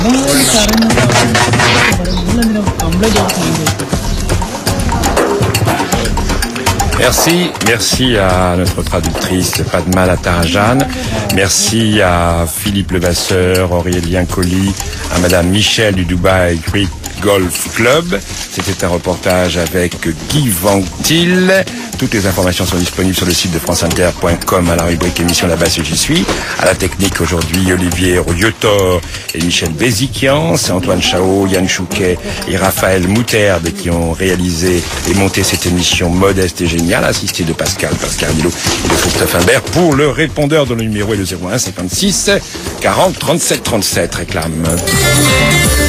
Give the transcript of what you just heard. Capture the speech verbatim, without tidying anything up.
Merci, merci à notre traductrice Padma Latarajan, merci à Philippe Levasseur, Aurélien Colli, à Madame Michel du Dubai Creek Golf Club. C'était un reportage avec Guy Ventil. Toutes les informations sont disponibles sur le site de franceinter point com à la rubrique émission La Basse et j'y suis. À la technique aujourd'hui, Olivier Royotor et Michel Béziquian. C'est Antoine Chao, Yann Chouquet et Raphaël Mouterde qui ont réalisé et monté cette émission modeste et géniale, assistée de Pascal, Pascal Milo et de Christophe Imbert. Pour le répondeur dont le numéro est le zéro un cinquante-six quarante trente-sept trente-sept. Réclame.